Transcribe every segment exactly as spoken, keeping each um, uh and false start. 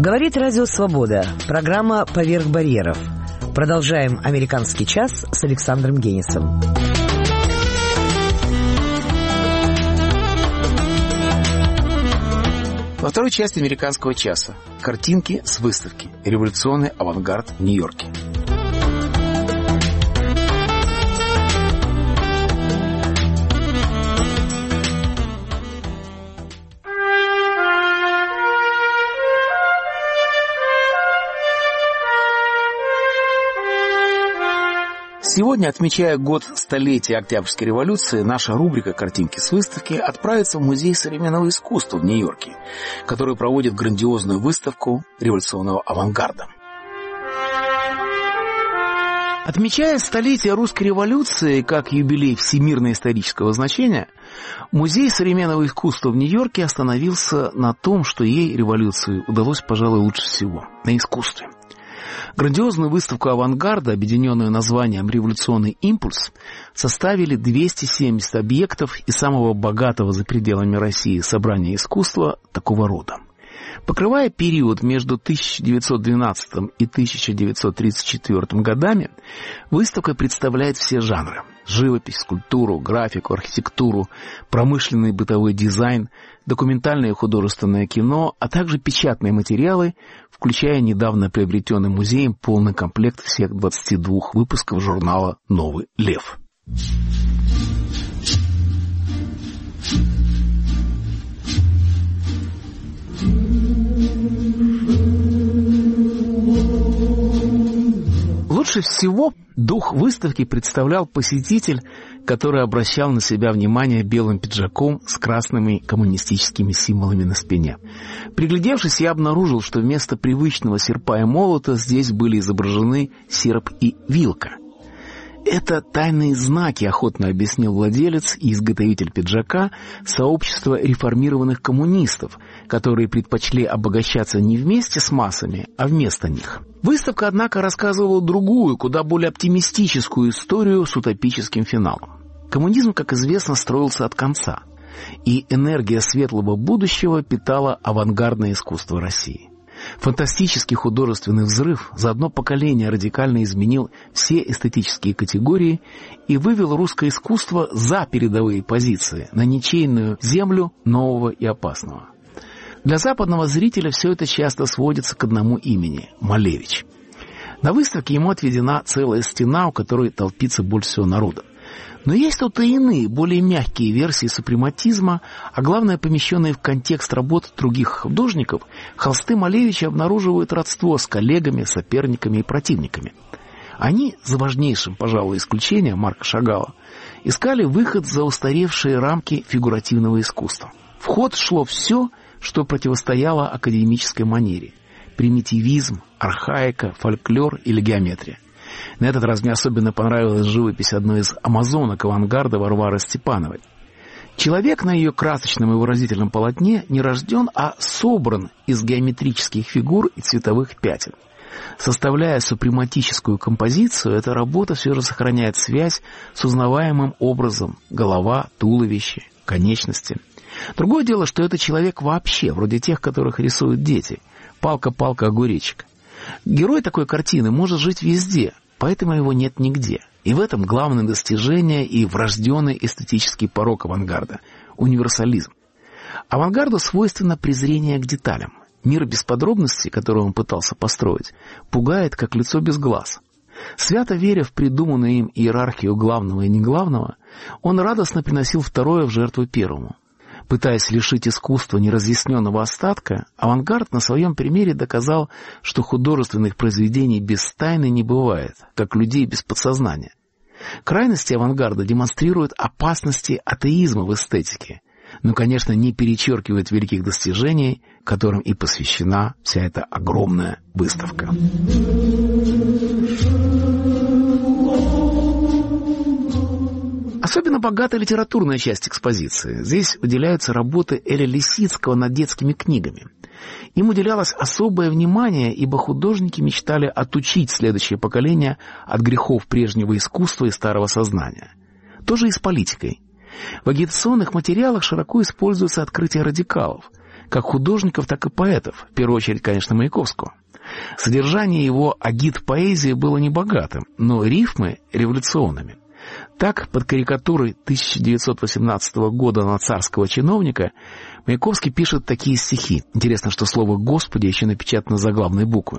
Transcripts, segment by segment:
Говорит Радио Свобода. Программа «Поверх барьеров». Продолжаем «Американский час» с Александром Генисом. Во второй части «Американского часа» картинки с выставки «Революционный авангард в Нью-Йорке». Сегодня, отмечая год столетия Октябрьской революции, наша рубрика «Картинки с выставки» отправится в Музей современного искусства в Нью-Йорке, который проводит грандиозную выставку революционного авангарда. Отмечая столетие русской революции как юбилей всемирно-исторического значения, Музей современного искусства в Нью-Йорке остановился на том, что ей, революции, удалось, пожалуй, лучше всего – на искусстве. Грандиозную выставку авангарда, объединенную названием «Революционный импульс», составили двести семьдесят объектов из самого богатого за пределами России собрания искусства такого рода. Покрывая период между тысяча девятьсот двенадцатым и тысяча девятьсот тридцать четвёртым годами, выставка представляет все жанры – живопись, скульптуру, графику, архитектуру, промышленный и бытовой дизайн, документальное и художественное кино, а также печатные материалы, включая недавно приобретенный музеем полный комплект всех двадцати двух выпусков журнала «Новый лев». Лучше всего дух выставки представлял посетитель, который обращал на себя внимание белым пиджаком с красными коммунистическими символами на спине. Приглядевшись, я обнаружил, что вместо привычного серпа и молота здесь были изображены серп и вилка. Это тайные знаки, охотно объяснил владелец и изготовитель пиджака сообщества реформированных коммунистов, которые предпочли обогащаться не вместе с массами, а вместо них. Выставка, однако, рассказывала другую, куда более оптимистическую историю с утопическим финалом. Коммунизм, как известно, строился от конца, и энергия светлого будущего питала авангардное искусство России. Фантастический художественный взрыв за одно поколение радикально изменил все эстетические категории и вывел русское искусство за передовые позиции, на ничейную землю нового и опасного. Для западного зрителя все это часто сводится к одному имени – Малевич. На выставке ему отведена целая стена, у которой толпится больше всего народа. Но есть тут и иные, более мягкие версии супрематизма, а главное, помещенные в контекст работ других художников, холсты Малевича обнаруживают родство с коллегами, соперниками и противниками. Они, за важнейшим, пожалуй, исключением Марка Шагала, искали выход за устаревшие рамки фигуративного искусства. В ход шло все, что противостояло академической манере – примитивизм, архаика, фольклор или геометрия. На этот раз мне особенно понравилась живопись одной из амазонок авангарда Варвары Степановой. Человек на ее красочном и выразительном полотне не рожден, а собран из геометрических фигур и цветовых пятен. Составляя супрематическую композицию, эта работа все же сохраняет связь с узнаваемым образом голова, туловище, конечности. Другое дело, что это человек вообще, вроде тех, которых рисуют дети. Палка-палка, огуречек. Герой такой картины может жить везде, поэтому его нет нигде. И в этом главное достижение и врожденный эстетический порок авангарда – универсализм. Авангарду свойственно презрение к деталям. Мир без подробностей, который он пытался построить, пугает, как лицо без глаз. Свято веря в придуманную им иерархию главного и неглавного, он радостно приносил второе в жертву первому. Пытаясь лишить искусства неразъясненного остатка, авангард на своем примере доказал, что художественных произведений без тайны не бывает, как людей без подсознания. Крайности авангарда демонстрируют опасности атеизма в эстетике, но, конечно, не перечеркивают великих достижений, которым и посвящена вся эта огромная выставка. Особенно богата литературная часть экспозиции. Здесь выделяются работы Эля Лисицкого над детскими книгами. Им уделялось особое внимание, ибо художники мечтали отучить следующее поколение от грехов прежнего искусства и старого сознания. То же и с политикой. В агитационных материалах широко используются открытия радикалов. как художников, так и поэтов, в первую очередь, конечно, Маяковского. Содержание его агит-поэзии было небогатым, но рифмы революционными. Так, под карикатурой тысяча девятьсот восемнадцатого года на царского чиновника Маяковский пишет такие стихи. Интересно, что слово «Господи» еще напечатано заглавной буквы.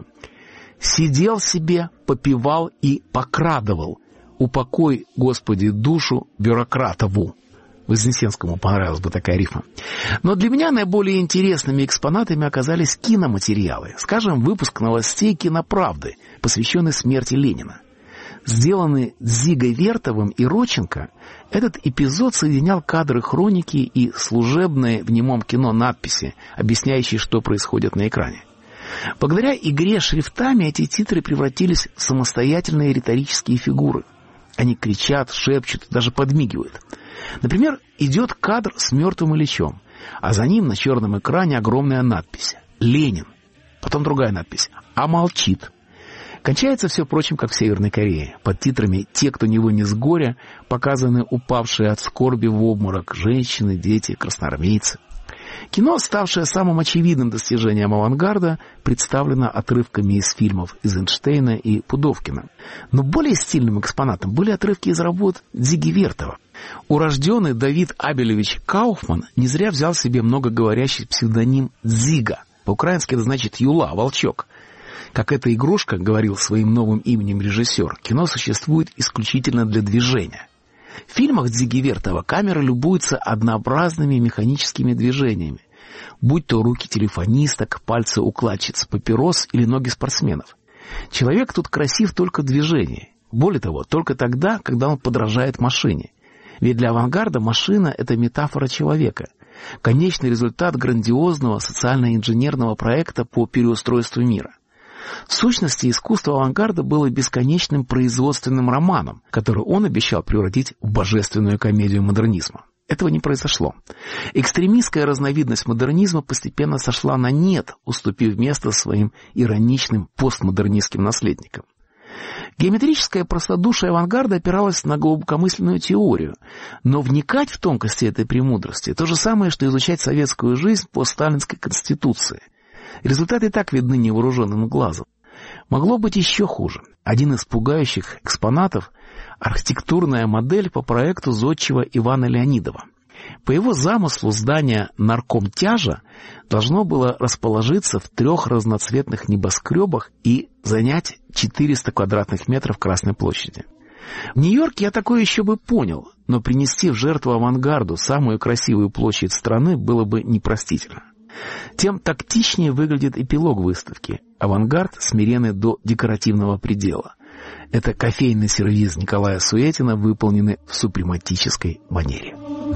«Сидел себе, попивал и покрадывал. Упокой, Господи, душу бюрократову». Вознесенскому понравилась бы такая рифма. Но для меня наиболее интересными экспонатами оказались киноматериалы. Скажем, выпуск новостей «Киноправды», посвященный смерти Ленина. Сделанный Дзигой Вертовым и Родченко, этот эпизод соединял кадры хроники и служебные в немом кино надписи, объясняющие, что происходит на экране. Благодаря игре шрифтами эти титры превратились в самостоятельные риторические фигуры. Они кричат, шепчут, даже подмигивают. Например, идет кадр с мертвым Ильичем, а за ним на черном экране огромная надпись «Ленин». Потом другая надпись «А молчит». Кончается все, впрочем, как в Северной Корее. Под титрами «Те, кто не вынес горя» показаны упавшие от скорби в обморок женщины, дети, красноармейцы. Кино, ставшее самым очевидным достижением авангарда, представлено отрывками из фильмов Эйзенштейна и Пудовкина. Но более стильным экспонатом были отрывки из работ Дзиги Вертова. Урожденный Давид Абелевич Кауфман не зря взял себе многоговорящий псевдоним Дзига. По-украински это значит «юла», «волчок». Как эта игрушка, говорил своим новым именем режиссер, кино существует исключительно для движения. В фильмах Дзиги Вертова камера любуется однообразными механическими движениями, будь то руки телефонисток, пальцы укладчиц папирос или ноги спортсменов. Человек тут красив только в движении. Более того, только тогда, когда он подражает машине. Ведь для авангарда машина – это метафора человека, конечный результат грандиозного социально-инженерного проекта по переустройству мира. В сущности, искусство авангарда было бесконечным производственным романом, который он обещал превратить в божественную комедию модернизма. Этого не произошло. Экстремистская разновидность модернизма постепенно сошла на нет, уступив место своим ироничным постмодернистским наследникам. Геометрическое простодушие авангарда опиралось на глубокомысленную теорию, но вникать в тонкости этой премудрости – то же самое, что изучать советскую жизнь по сталинской конституции. Результаты и так видны невооруженным глазом. Могло быть еще хуже. Один из пугающих экспонатов – архитектурная модель по проекту зодчего Ивана Леонидова. По его замыслу здание наркомтяжа должно было расположиться в трех разноцветных небоскребах и занять четыреста квадратных метров Красной площади. В Нью-Йорке я такое еще бы понял, но принести в жертву авангарду самую красивую площадь страны было бы непростительно. Тем тактичнее выглядит эпилог выставки. Авангард смиренный до декоративного предела. Это кофейный сервиз Николая Суетина, выполненный в супрематической манере.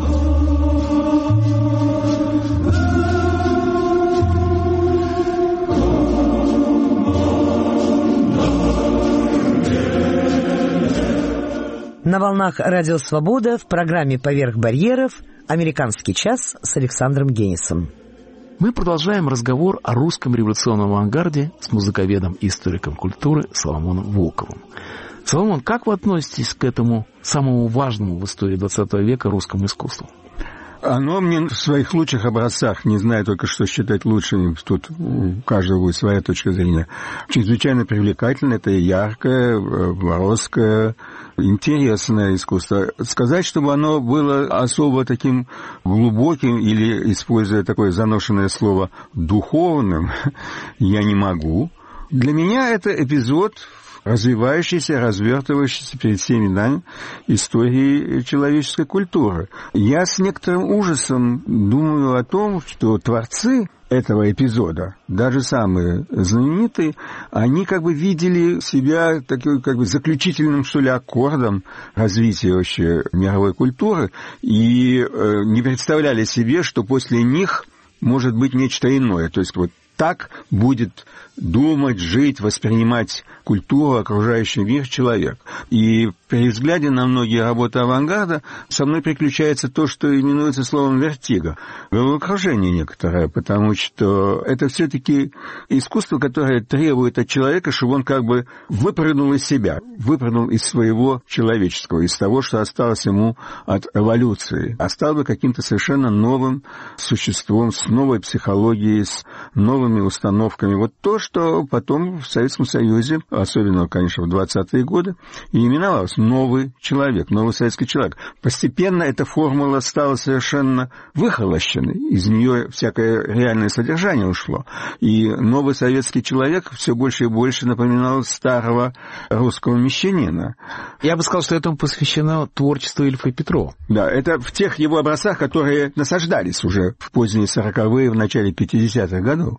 На волнах Радио Свобода в программе «Поверх барьеров» «Американский час» с Александром Генисом. Мы продолжаем разговор о русском революционном авангарде с музыковедом и историком культуры Соломоном Волковым. Соломон, как вы относитесь к этому самому важному в истории двадцатого века русскому искусству? Оно мне в своих лучших образцах, не знаю только, что считать лучшими, тут у каждого будет своя точка зрения, чрезвычайно привлекательно, это яркое, броское, интересное искусство. Сказать, чтобы оно было особо таким глубоким или, используя такое заношенное слово, духовным, я не могу. Для меня это эпизод развивающийся, развертывающийся перед всеми нами истории человеческой культуры. Я с некоторым ужасом думаю о том, что творцы этого эпизода, даже самые знаменитые, они как бы видели себя таким как бы заключительным, что ли, аккордом развития вообще мировой культуры и э, не представляли себе, что после них может быть нечто иное. То есть вот так будет думать, жить, воспринимать культуру, окружающий мир, человек. И при взгляде на многие работы авангарда со мной приключается то, что именуется словом «вертиго». Головокружение некоторое, потому что это все-таки искусство, которое требует от человека, чтобы он как бы выпрыгнул из себя, выпрыгнул из своего человеческого, из того, что осталось ему от эволюции, а стал бы каким-то совершенно новым существом, с новой психологией, с новыми установками. Вот то, что потом в Советском Союзе, особенно, конечно, в двадцатые годы, и именовалось новый человек, новый советский человек. Постепенно эта формула стала совершенно выхолощенной, из нее всякое реальное содержание ушло. И новый советский человек все больше и больше напоминал старого русского мещанина. Я бы сказал, что этому посвящено творчество Ильфа и Петрова. Да, это в тех его образцах, которые насаждались уже в поздние сороковые, в начале пятидесятых годов.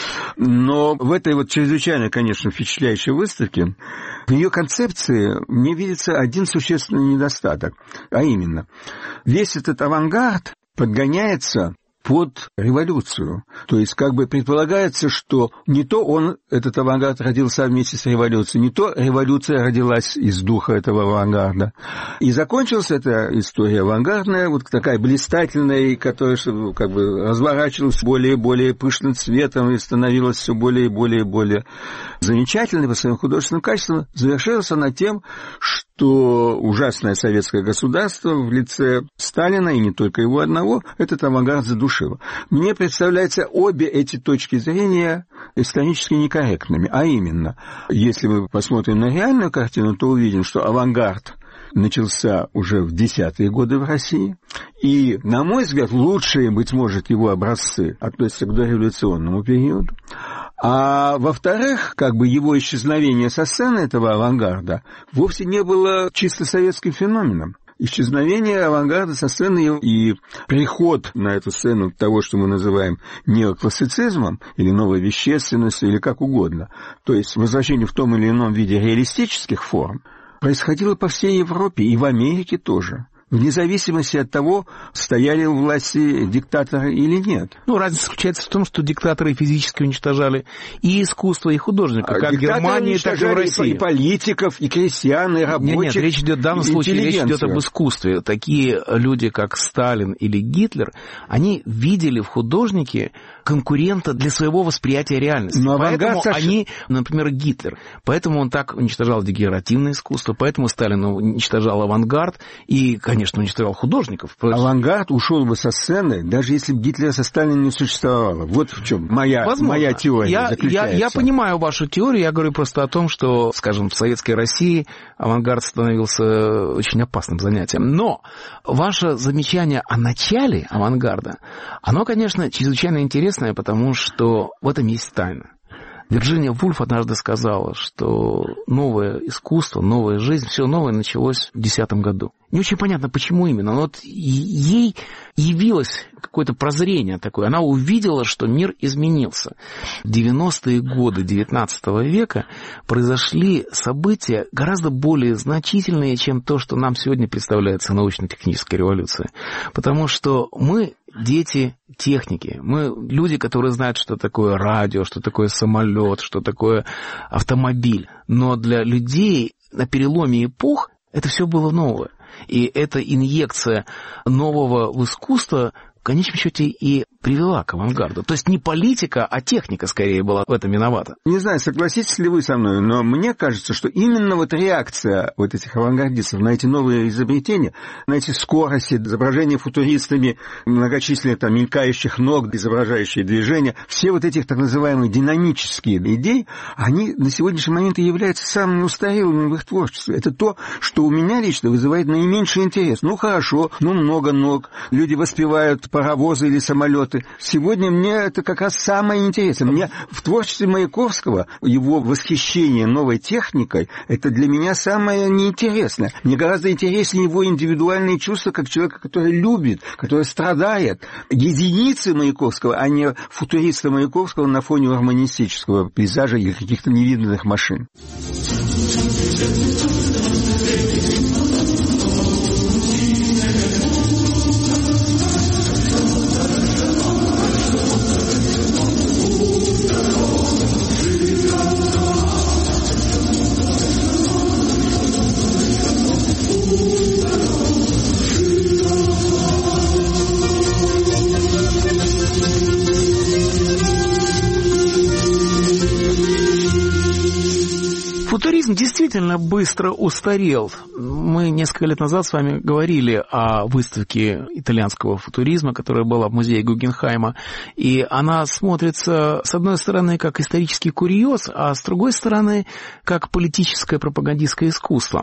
Но в этой вот чрезвычайно, конечно, впечатляющей выставке в ее концепции мне видится один существенный недостаток, а именно, весь этот авангард подгоняется под революцию. То есть как бы предполагается, что не то он, этот авангард, родился вместе с революцией, не то революция родилась из духа этого авангарда. И закончилась эта история авангардная, вот такая блистательная, которая как бы разворачивалась более и более пышным цветом и становилась все более и более и более замечательной по своим художественным качествам, завершилась она тем, что ужасное советское государство в лице Сталина, и не только его одного, этот авангард задушило. Мне представляются обе эти точки зрения исторически некорректными. А именно, если мы посмотрим на реальную картину, то увидим, что авангард начался уже в десятые годы в России. И, на мой взгляд, лучшие, быть может, его образцы относятся к дореволюционному периоду. А во-вторых, как бы его исчезновение со сцены этого авангарда вовсе не было чисто советским феноменом. Исчезновение авангарда со сцены и приход на эту сцену того, что мы называем неоклассицизмом, или новой вещественностью, или как угодно, то есть возвращение в том или ином виде реалистических форм, происходило по всей Европе и в Америке тоже. Вне зависимости от того, стояли у власти диктаторы или нет. Ну, разница заключается в том, что диктаторы физически уничтожали и искусство, и художника, как в Германии, так и в России. И политиков, и крестьян, и рабочих. Нет, нет, речь идет, в данном случае речь идет об искусстве. Такие люди, как Сталин или Гитлер, они видели в художнике конкурента для своего восприятия реальности. Но поэтому Саша... они, например, Гитлер, поэтому он так уничтожал декоративное искусство, поэтому Сталин уничтожал авангард и, конечно, уничтожал художников. Авангард ушел бы со сцены, даже если бы Гитлера со Сталином не существовало. Вот в чем моя, моя теория я, заключается. Я, я понимаю вашу теорию, я говорю просто о том, что, скажем, в советской России авангард становился очень опасным занятием. Но ваше замечание о начале авангарда, оно, конечно, чрезвычайно интересное, потому что в этом есть тайна. Вирджиния Вульф однажды сказала, что новое искусство, новая жизнь, все новое началось в десятом году. Не очень понятно, почему именно, но вот ей явилось какое-то прозрение такое. Она увидела, что мир изменился. В девяностые годы девятнадцатого века произошли события гораздо более значительные, чем то, что нам сегодня представляется научно-технической революцией. Потому что мы дети техники. Мы люди, которые знают, что такое радио, что такое самолет, что такое автомобиль. Но для людей на переломе эпох это все было новое. И эта инъекция нового в искусство в конечном счете и привела к авангарду. То есть не политика, а техника скорее была в этом виновата. Не знаю, согласитесь ли вы со мной, но мне кажется, что именно вот реакция вот этих авангардистов на эти новые изобретения, на эти скорости, изображения футуристами, многочисленных там мелькающих ног, изображающие движения, все вот этих так называемые динамические идеи, они на сегодняшний момент и являются самыми устарелыми в их творчестве. Это то, что у меня лично вызывает наименьший интерес. Ну хорошо, ну много ног, люди воспевают паровозы или самолеты. Сегодня мне это как раз самое интересное. Мне в творчестве Маяковского его восхищение новой техникой, это для меня самое неинтересное. Мне гораздо интереснее его индивидуальные чувства, как человека, который любит, который страдает. Единицы Маяковского, а не футуриста Маяковского на фоне урбанистического пейзажа или каких-то невиданных машин. действительно быстро устарел. Мы несколько лет назад с вами говорили о выставке итальянского футуризма, которая была в музее Гугенхайма, и она смотрится, с одной стороны, как исторический курьез, а с другой стороны, как политическое пропагандистское искусство.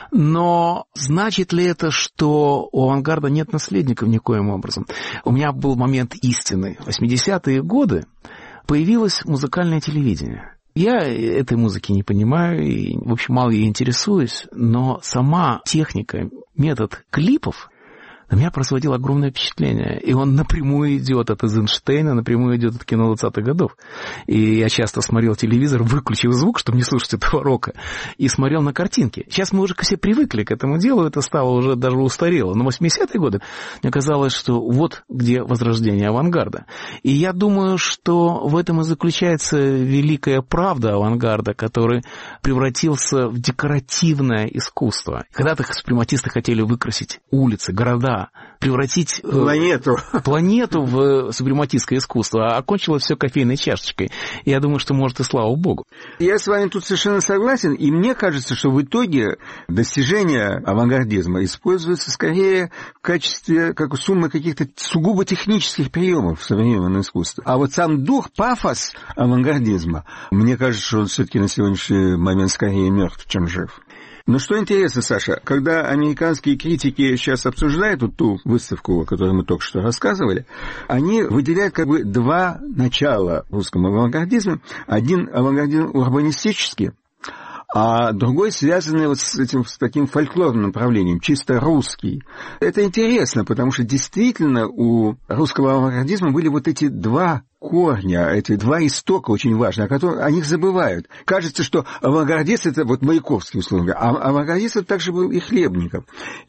Но значит ли это, что у авангарда нет наследников никоим образом? У меня был момент истины. В восьмидесятые годы появилось музыкальное телевидение. Я этой музыки не понимаю и, в общем, мало ей интересуюсь, но сама техника, метод клипов на меня производил огромное впечатление. И он напрямую идет от Эйзенштейна, напрямую идет от кино двадцатых годов. И я часто смотрел телевизор, выключил звук, чтобы не слушать этого рока, и смотрел на картинки. Сейчас мы уже все привыкли к этому делу, это стало уже даже устарело. Но в восьмидесятые годы мне казалось, что вот где возрождение авангарда. И я думаю, что в этом и заключается великая правда авангарда, который превратился в декоративное искусство. Когда-то супрематисты хотели выкрасить улицы, города, превратить планету, планету в супрематистское искусство, а окончилось все кофейной чашечкой. И я думаю, что, может, и слава богу. Я с вами тут совершенно согласен, и мне кажется, что в итоге достижение авангардизма используется скорее в качестве как суммы каких-то сугубо технических приемов в современном искусстве. А вот сам дух, пафос авангардизма, мне кажется, что он все-таки на сегодняшний момент скорее мертв, чем жив. Но что интересно, Саша, когда американские критики сейчас обсуждают вот ту выставку, о которой мы только что рассказывали, они выделяют как бы два начала русскому авангардизму. Один авангардизм урбанистический, а другой связанный вот с этим, с таким фольклорным направлением, чисто русский. Это интересно, потому что действительно у русского авангардизма были вот эти два корня, эти два истока очень важные, о которых о них забывают. Кажется, что авангардист — это вот Маяковский, условно говоря, а авангардист — это также был и Хлебников.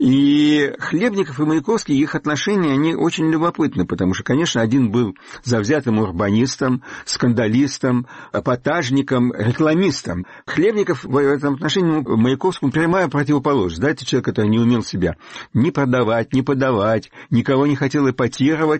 И Хлебников и Маяковский, их отношения, они очень любопытны, потому что, конечно, один был завзятым урбанистом, скандалистом, эпатажником, рекламистом. Хлебников в этом отношении Маяковскому прямая противоположность. Да, это человек, который не умел себя ни продавать, ни подавать, никого не хотел эпатировать,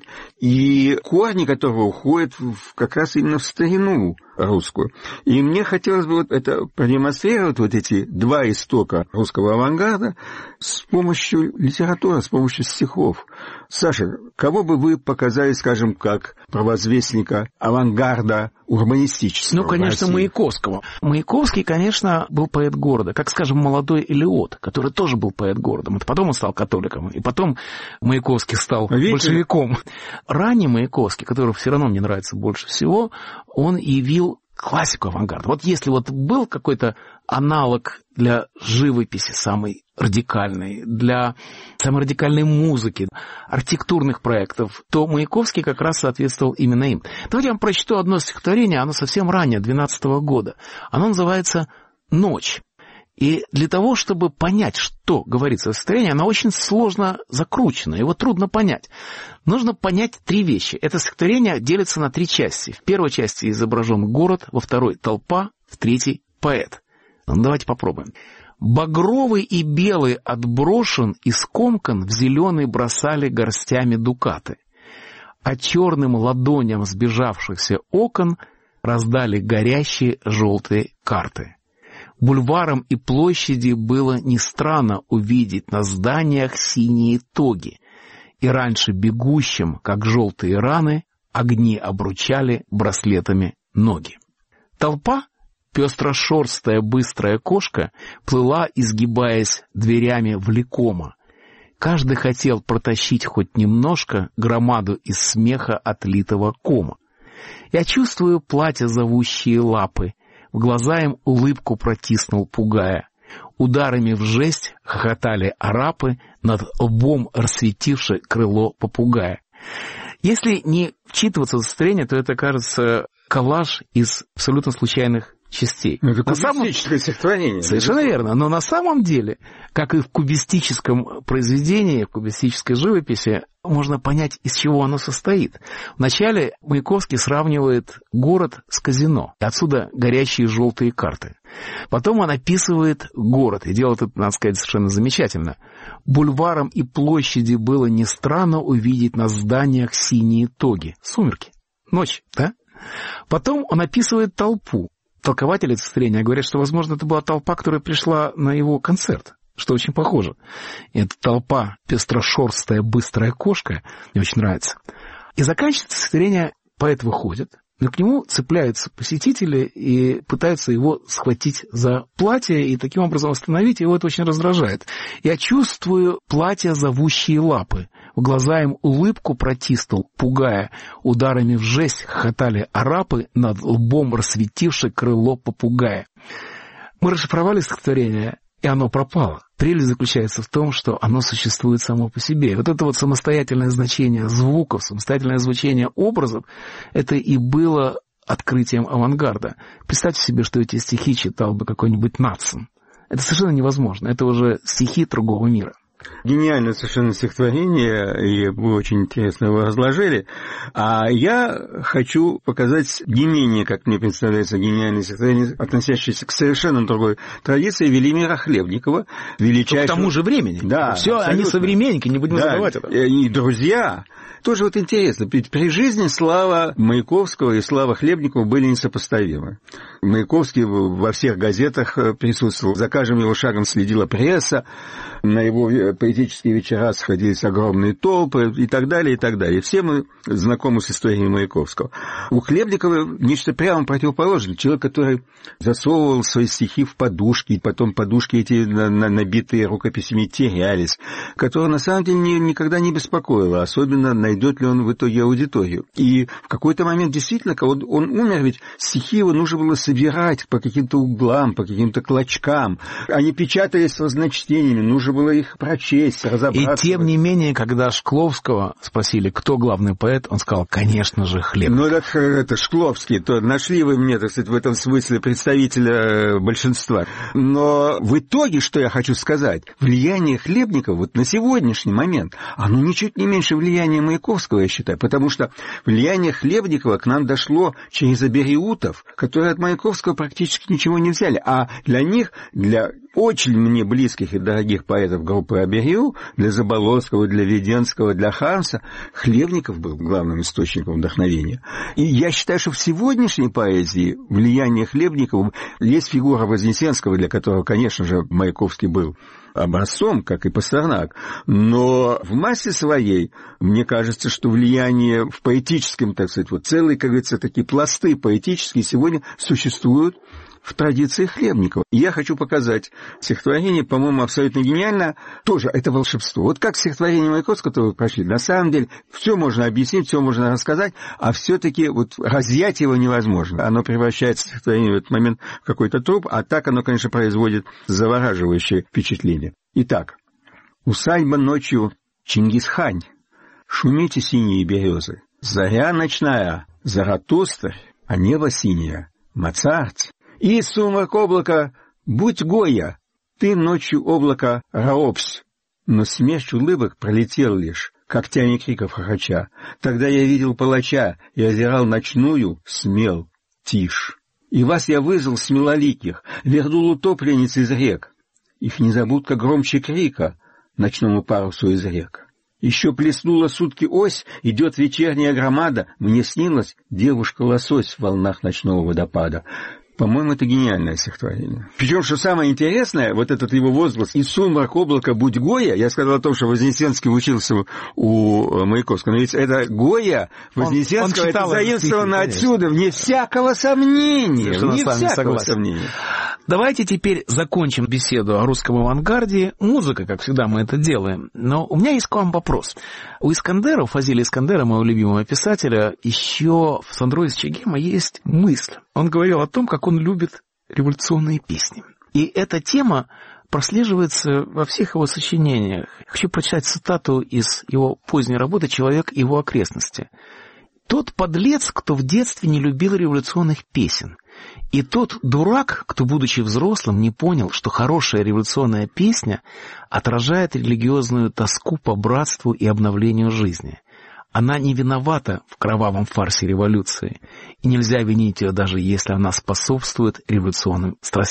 и корни которого уходят как раз именно в старину русскую. И мне хотелось бы вот это продемонстрировать, вот эти два истока русского авангарда с помощью литературы, с помощью стихов. Саша, кого бы вы показали, скажем, как провозвестника авангарда урбанистического? Ну, конечно, Маяковского. Маяковский, конечно, был поэт города, как, скажем, молодой Элиот, который тоже был поэт города. Это потом он стал католиком, и потом Маяковский стал Видите? большевиком. Ранний Маяковский, который все равно мне нравится больше всего, он явил классику авангарда. Вот если вот был какой-то аналог для живописи самый радикальный, для самой радикальной музыки, архитектурных проектов, то Маяковский как раз соответствовал именно им. Давайте я вам прочту одно стихотворение, оно совсем раннее, двенадцатого года. Оно называется «Ночь». И для того, чтобы понять, что говорится в стихотворении, оно очень сложно закручено, его трудно понять. Нужно понять три вещи. Это стихотворение делится на три части. В первой части изображен город, во второй — толпа, в третьей — поэт. Ну, давайте попробуем. «Багровый и белый отброшен и скомкан в зеленый бросали горстями дукаты, а черным ладоням сбежавшихся окон раздали горящие желтые карты. Бульварам и площади было не странно увидеть на зданиях синие тоги, и раньше бегущим, как желтые раны, огни обручали браслетами ноги. Толпа, пестрошерстая быстрая кошка, плыла, изгибаясь дверями влекома. Каждый хотел протащить хоть немножко громаду из смеха отлитого кома. Я чувствую платья зовущие лапы, в глаза им улыбку протиснул, пугая. Ударами в жесть хохотали арапы, над лбом рассветивши крыло попугая. Если не вчитываться в состояние, то это, кажется, коллаж из абсолютно случайных частей. Это кубистическое стихотворение. Совершенно верно. Но на самом деле, как и в кубистическом произведении, в кубистической живописи, можно понять, из чего оно состоит. Вначале Маяковский сравнивает город с казино. Отсюда горящие желтые карты. Потом он описывает город, и делает это, надо сказать, совершенно замечательно. Бульварам и площади было не странно увидеть на зданиях синие тоги. Сумерки. Ночь, да? Потом он описывает толпу. толкователи этого стихотворения говорят, что, возможно, это была толпа, которая пришла на его концерт, что очень похоже. И эта толпа, пестрошерстая, быстрая кошка, мне очень нравится. И заканчивается стихотворение, поэт выходит, но к нему цепляются посетители и пытаются его схватить за платье и таким образом остановить, его это очень раздражает. Я чувствую платья зовущие лапы, в глаза им улыбку протиснул, пугая, ударами в жесть хохотали арапы, над лбом рассветивши крыло попугая. Мы расшифровали стихотворение, и оно пропало. Прелесть заключается в том, что оно существует само по себе. И вот это вот самостоятельное значение звуков, самостоятельное звучание образов, это и было открытием авангарда. Представьте себе, что эти стихи читал бы какой-нибудь Надсон. Это совершенно невозможно. Это уже стихи другого мира. Гениальное совершенно стихотворение, и вы очень интересно его разложили. А я хочу показать не менее, как мне представляется, гениальное стихотворение, относящееся к совершенно другой традиции Велимира Хлебникова, величайшего... К тому же времени. Да, все, абсолютно. Они современники, не будем да, забывать это. И друзья. Тоже вот интересно, ведь при жизни слава Маяковского и слава Хлебникова были несопоставимы. Маяковский во всех газетах присутствовал, за каждым его шагом следила пресса, на его поэтические вечера сходились огромные толпы и так далее, и так далее. Все мы знакомы с историей Маяковского. У Хлебникова нечто прямо противоположное. Человек, который засовывал свои стихи в подушки, и потом подушки эти, набитые рукописями, терялись, которого на самом деле никогда не беспокоило, особенно найдет ли он в итоге аудиторию. И в какой-то момент действительно, когда он умер, ведь стихи его нужно было собирать по каким-то углам, по каким-то клочкам. Они печатались с разночтениями, нужно было их прочесть, разобраться. И тем не менее, когда Шкловского спросили, кто главный поэт, он сказал, конечно же, Хлебников. Ну, это, это Шкловский, то нашли вы мне, так сказать, в этом смысле представителя большинства. Но в итоге, что я хочу сказать, влияние Хлебникова вот на сегодняшний момент, оно ничуть не меньше влияния Маяковского, я считаю, потому что влияние Хлебникова к нам дошло через абериутов, которые от Маяковского практически ничего не взяли, а для них, для очень мне близких и дорогих поэтов группы Аберию, для Заболоцкого, для Веденского, для Хармса, Хлебников был главным источником вдохновения. И я считаю, что в сегодняшней поэзии влияние Хлебникова, есть фигура Вознесенского, для которого, конечно же, Маяковский был образцом, как и Пастернак, но в массе своей, мне кажется, что влияние в поэтическом, так сказать, вот целые, как говорится, такие пласты поэтические сегодня существуют в традиции Хлебникова. И я хочу показать стихотворение, по-моему, абсолютно гениально. Тоже это волшебство. Вот как стихотворение Маяковского, которое вы прочли, на самом деле все можно объяснить, все можно рассказать, а все-таки вот разъять его невозможно. Оно превращается, стихотворение, в этот момент в какой-то труп, а так оно, конечно, производит завораживающее впечатление. Итак, усадьба ночью Чингисхань, шумите синие березы, заря ночная, Заратустр, а небо синее, Моцарт. И сумрак облака, будь Гоя, ты ночью облако Раопсь. Но смерч улыбок пролетел лишь, когтями криков хохоча. Тогда я видел палача и озирал ночную, смел, тишь. И вас я вызвал смелоликих, вернул утопленниц из рек. Их незабудка громче крика ночному парусу из рек. Еще плеснула сутки ось, идет вечерняя громада, мне снилась девушка-лосось в волнах ночного водопада. По-моему, это гениальное стихотворение. Причем, что самое интересное, вот этот его возглас «И сумрак облака, будь Гоя», я сказал о том, что Вознесенский учился у Маяковского, но ведь это Гоя Вознесенского, он, он это заимствовано отсюда, вне всякого сомнения, вне всякого согласен. сомнения. Давайте теперь закончим беседу о русском авангарде. Музыка, как всегда, мы это делаем. Но у меня есть к вам вопрос. У Искандера, у Фазиля Искандера, моего любимого писателя, еще в «Сандро из Чегема» есть мысль. Он говорил о том, как он любит революционные песни. И эта тема прослеживается во всех его сочинениях. Хочу прочитать цитату из его поздней работы «Человек и его окрестности». «Тот подлец, кто в детстве не любил революционных песен, и тот дурак, кто, будучи взрослым, не понял, что хорошая революционная песня отражает религиозную тоску по братству и обновлению жизни. Она не виновата в кровавом фарсе революции, и нельзя винить ее, даже если она способствует революционным страстям».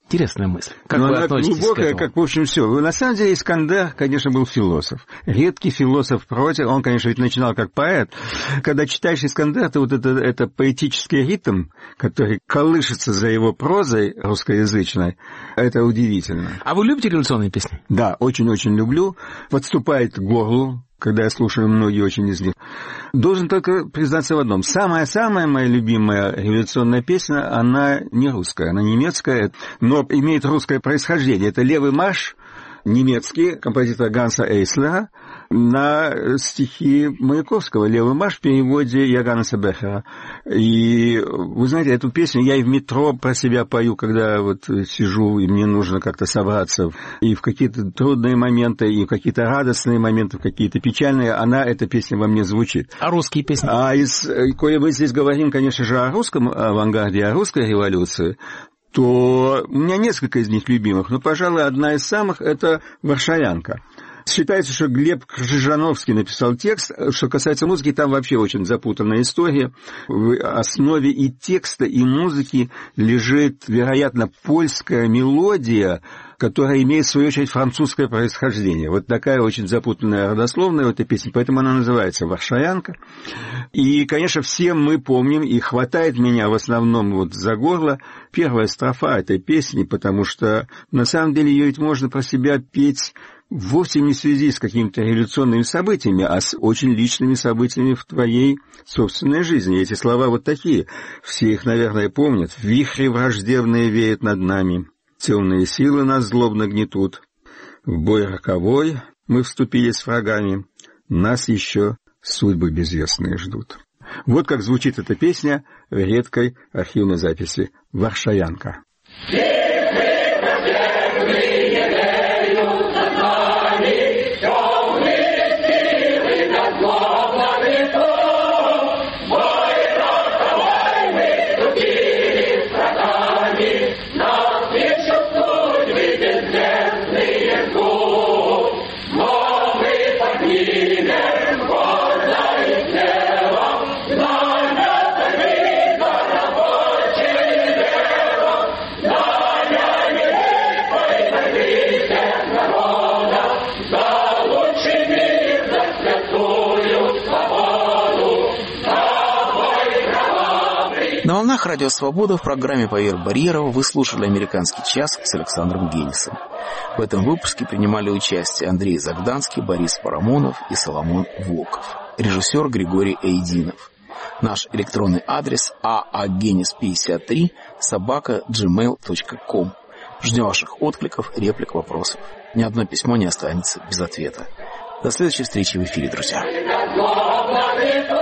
Интересная мысль. Как Но вы она относитесь глубокая, к этому? как, в общем, все. На самом деле, Искандер, конечно, был философ. Редкий философ против. Он, конечно, ведь начинал как поэт. Когда читаешь Искандер, то вот это, это поэтический ритм, который колышется за его прозой русскоязычной, это удивительно. А вы любите революционные песни? Да, очень-очень люблю. Подступает к горлу, когда я слушаю многие очень из них. Должен только признаться в одном. Самая-самая моя любимая революционная песня, она не русская, она немецкая, но имеет русское происхождение. Это «Левый марш», немецкий, композитора Ганса Эйслера, на стихи Маяковского. «Левый марш» в переводе Йоганнеса Бехера. И вы знаете, эту песню я и в метро про себя пою, когда вот сижу, и мне нужно как-то собраться. И в какие-то трудные моменты, и в какие-то радостные моменты, в какие-то печальные, она, эта песня во мне звучит. А русские песни? А из, коли мы здесь говорим, конечно же, о русском авангарде, о русской революции, то у меня несколько из них любимых, но, пожалуй, одна из самых – это «Варшавянка». Считается, что Глеб Крыжановский написал текст. Что касается музыки, там вообще очень запутанная история. В основе и текста, и музыки лежит, вероятно, польская мелодия, которая имеет, в свою очередь, французское происхождение. Вот такая очень запутанная родословная в этой песне, поэтому она называется «Варшавянка». И, конечно, все мы помним, и хватает меня в основном вот за горло первая строфа этой песни, потому что, на самом деле, ее ведь можно про себя петь вовсе не в связи с какими-то революционными событиями, а с очень личными событиями в твоей собственной жизни. Эти слова вот такие. Все их, наверное, помнят. «Вихри враждебные веют над нами, темные силы нас злобно гнетут. В бой роковой мы вступили с врагами, нас еще судьбы безвестные ждут». Вот как звучит эта песня в редкой архивной записи «Варшавянка». На волнах Радио Свобода в программе «Поверх барьеров» вы слушали «Американский час» с Александром Генисом. В этом выпуске принимали участие Андрей Загданский, Борис Парамонов и Соломон Волков. Режиссер Григорий Эйдинов. Наш электронный адрес aagenis пятьдесят три собака джимейл точка ком. Ждем ваших откликов, реплик, вопросов. Ни одно письмо не останется без ответа. До следующей встречи в эфире, друзья.